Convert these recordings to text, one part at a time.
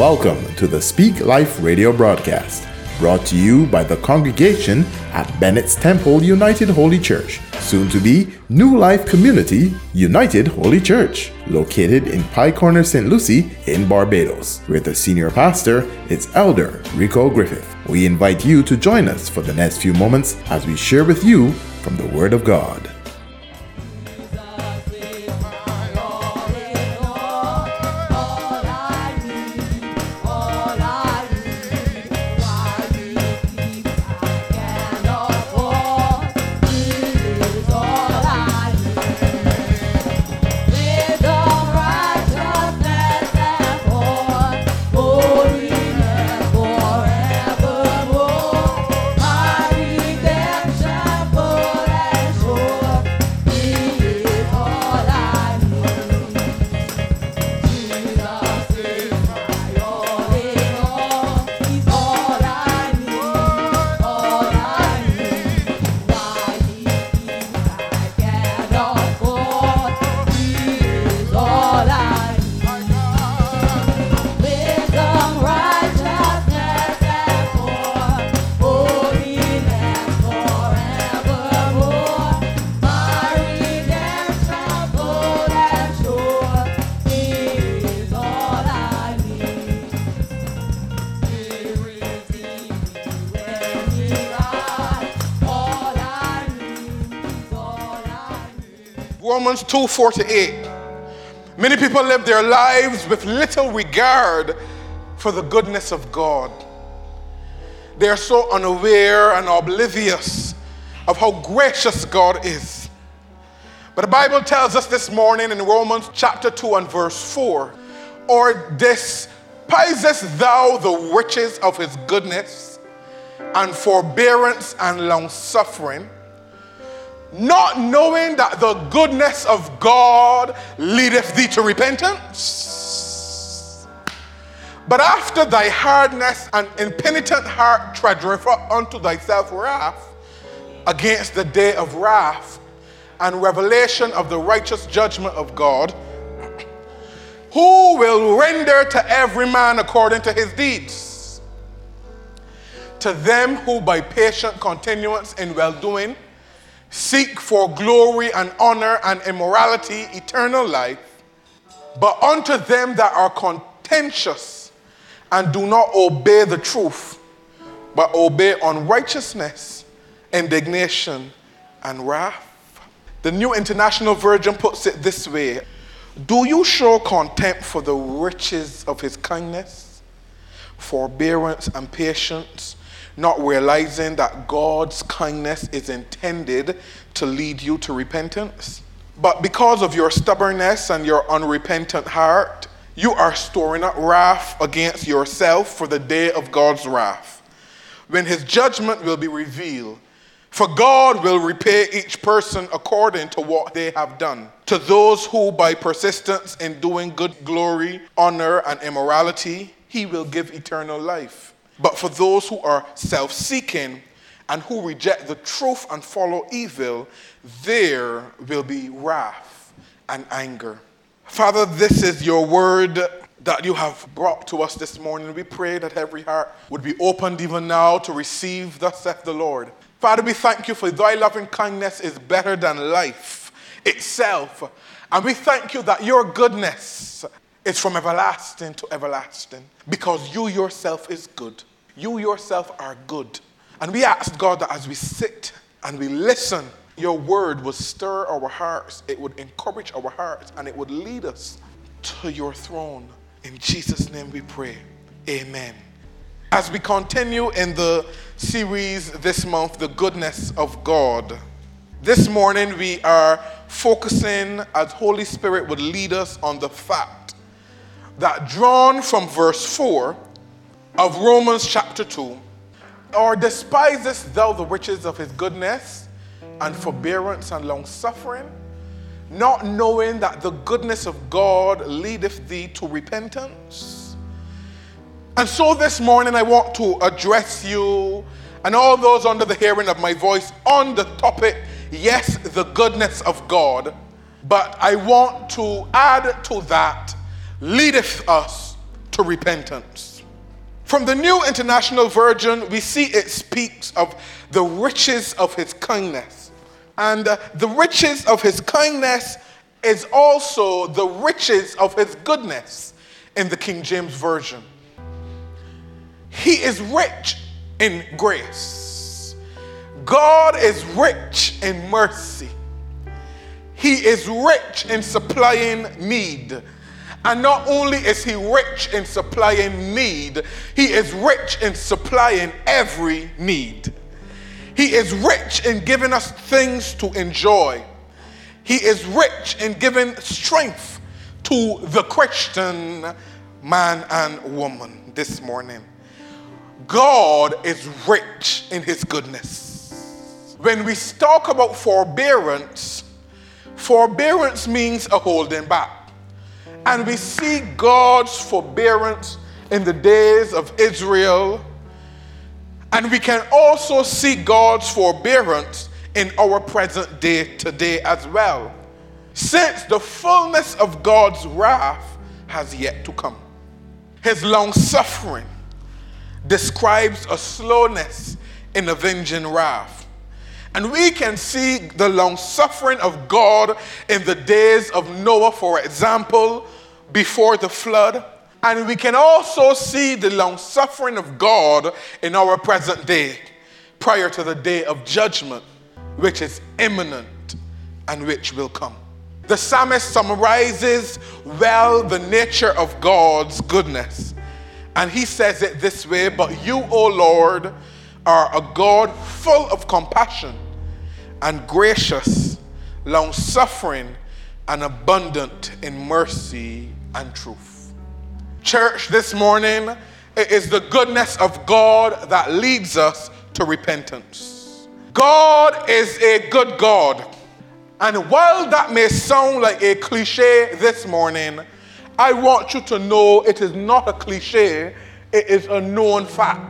Welcome to the Speak Life radio broadcast, brought to you by the congregation at Bennett's Temple United Holy Church, soon to be New Life Community United Holy Church, located in Pie Corner, St. Lucie in Barbados, where the senior pastor is Elder Rico Griffith. We invite you to join us for the next few moments as we share with you from the Word of God. Romans 2:48. Many people live their lives with little regard for the goodness of God. They are so unaware and oblivious of how gracious God is. But the Bible tells us this morning in Romans chapter 2 and verse 4, or despisest thou the riches of his goodness and forbearance and long-suffering, not knowing that the goodness of God leadeth thee to repentance? But after thy hardness and impenitent heart treasureth unto thyself wrath against the day of wrath and revelation of the righteous judgment of God, who will render to every man according to his deeds. To them who by patient continuance in well-doing seek for glory and honor and immorality, eternal life. But unto them that are contentious and do not obey the truth, but obey unrighteousness, indignation, and wrath. The New International Version puts it this way: do you show contempt for the riches of his kindness, forbearance, and patience, not realizing that God's kindness is intended to lead you to repentance? But because of your stubbornness and your unrepentant heart, you are storing up wrath against yourself for the day of God's wrath, when his judgment will be revealed. For God will repay each person according to what they have done. To those who by persistence in doing good, glory, honor, and immorality, he will give eternal life. But for those who are self-seeking and who reject the truth and follow evil, there will be wrath and anger. Father, this is your word that you have brought to us this morning. We pray that every heart would be opened even now to receive thus saith the Lord. Father, we thank you for thy loving kindness is better than life itself. And we thank you that your goodness is from everlasting to everlasting, because you yourself is good. You yourself are good. And we ask, God, that as we sit and we listen, your word would stir our hearts, it would encourage our hearts, and it would lead us to your throne. In Jesus' name we pray. Amen. As we continue in the series this month, The Goodness of God, this morning we are focusing, as Holy Spirit would lead us, on the fact that, drawn from verse 4 of Romans chapter 2, or despisest thou the riches of his goodness and forbearance and long-suffering, not knowing that the goodness of God leadeth thee to repentance? And so this morning I want to address you and all those under the hearing of my voice on the topic, yes, the goodness of God, but I want to add to that, leadeth us to to repentance. From the New International Version, we see it speaks of the riches of his kindness. And the riches of his kindness is also the riches of his goodness in the King James Version. He is rich in grace. God is rich in mercy. He is rich in supplying need. And not only is he rich in supplying need, he is rich in supplying every need. He is rich in giving us things to enjoy. He is rich in giving strength to the Christian man and woman this morning. God is rich in his goodness. When we talk about forbearance, forbearance means a holding back. And we see God's forbearance in the days of Israel. And we can also see God's forbearance in our present day today as well, since the fullness of God's wrath has yet to come. His long suffering describes a slowness in avenging wrath. And we can see the long suffering of God in the days of Noah, for example, before the flood. And we can also see the long suffering of God in our present day, prior to the day of judgment, which is imminent and which will come. The psalmist summarizes well the nature of God's goodness. And he says it this way: "But you, O Lord, are a God full of compassion and gracious, long-suffering, and abundant in mercy and truth." Church, this morning, it is the goodness of God that leads us to repentance. God is a good God. And while that may sound like a cliche this morning, I want you to know it is not a cliche, it is a known fact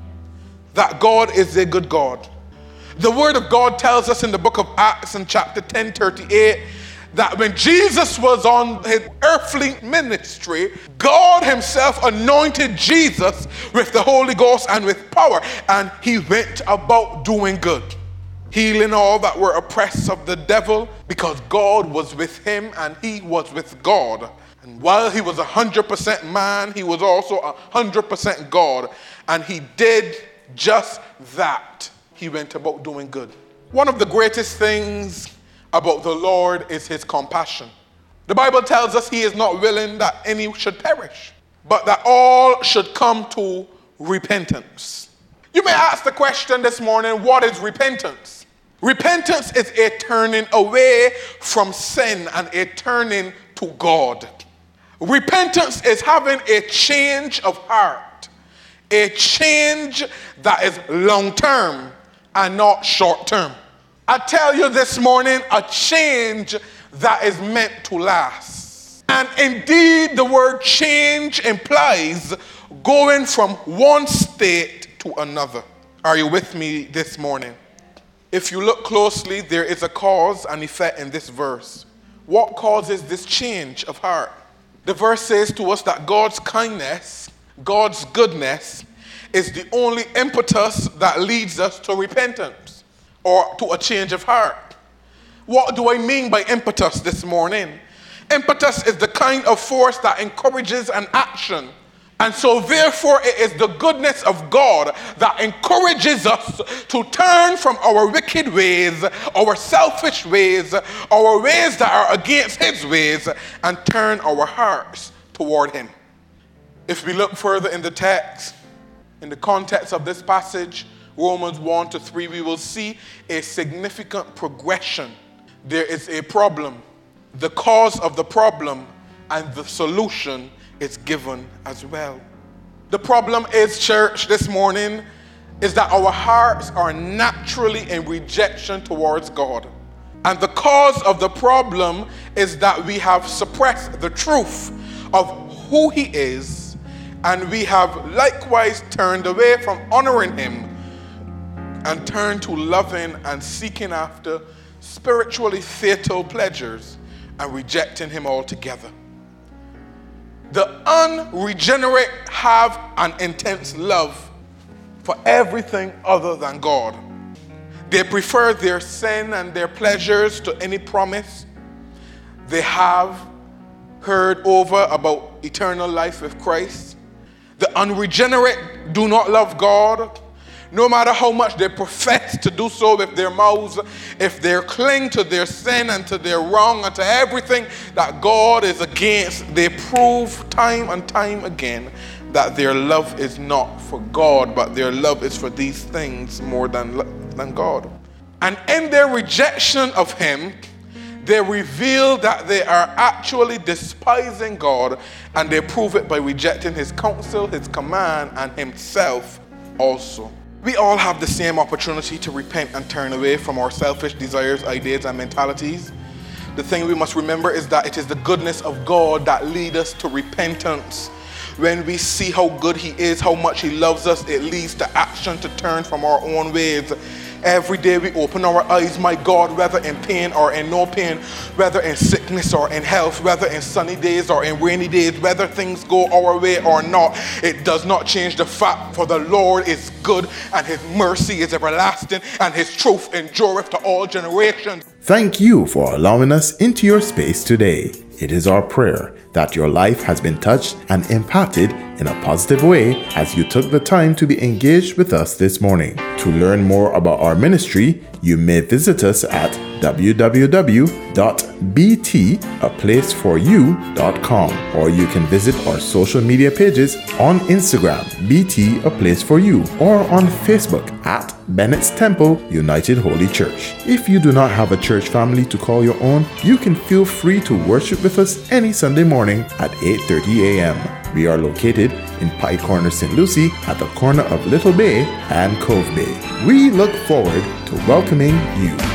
that God is a good God. The Word of God tells us in the book of Acts in chapter 10:38 that when Jesus was on his earthly ministry, God himself anointed Jesus with the Holy Ghost and with power, and he went about doing good, healing all that were oppressed of the devil, because God was with him and he was with God. And while he was 100% man, he was also 100% God, and he did just that. He went about doing good. One of the greatest things about the Lord is his compassion. The Bible tells us he is not willing that any should perish, but that all should come to repentance. You may ask the question this morning, what is repentance? Repentance is a turning away from sin and a turning to God. Repentance is having a change of heart, a change that is long-term and not short-term. I tell you this morning, a change that is meant to last. And indeed, the word change implies going from one state to another. Are you with me this morning? If you look closely, there is a cause and effect in this verse. What causes this change of heart? The verse says to us that God's kindness, God's goodness, is the only impetus that leads us to repentance or to a change of heart. What do I mean by impetus this morning? Impetus is the kind of force that encourages an action. And so therefore it is the goodness of God that encourages us to turn from our wicked ways, our selfish ways, our ways that are against his ways, and turn our hearts toward him. If we look further in the text, in the context of this passage, Romans 1-3, we will see a significant progression. There is a problem, the cause of the problem, and the solution is given as well. The problem is, church, this morning, is that our hearts are naturally in rejection towards God. And the cause of the problem is that we have suppressed the truth of who he is, and we have likewise turned away from honoring him and turned to loving and seeking after spiritually fatal pleasures and rejecting him altogether. The unregenerate have an intense love for everything other than God. They prefer their sin and their pleasures to any promise they have heard over about eternal life with Christ. The unregenerate do not love God, no matter how much they profess to do so with their mouths. If they cling to their sin and to their wrong and to everything that God is against, they prove time and time again that their love is not for God, but their love is for these things more than God. And in their rejection of Him, they reveal that they are actually despising God, and they prove it by rejecting His counsel, His command, and Himself also. We all have the same opportunity to repent and turn away from our selfish desires, ideas, and mentalities. The thing we must remember is that it is the goodness of God that leads us to repentance. When we see how good He is, how much He loves us, it leads to action to turn from our own ways. Every day we open our eyes, my God, whether in pain or in no pain, whether in sickness or in health, whether in sunny days or in rainy days, whether things go our way or not, it does not change the fact, for the Lord is good and His mercy is everlasting and His truth endureth to all generations. Thank you for allowing us into your space today. It is our prayer that your life has been touched and impacted in a positive way as you took the time to be engaged with us this morning. To learn more about our ministry, you may visit us at www.btaplaceforyou.com, or you can visit our social media pages on Instagram, BT A Place For You, or on Facebook at Bennett's Temple United Holy Church. If you do not have a church family to call your own, you can feel free to worship with us any Sunday morning at 8:30 a.m. We are located in Pike Corner, St. Lucie, at the corner of Little Bay and Cove Bay. We look forward to welcoming you.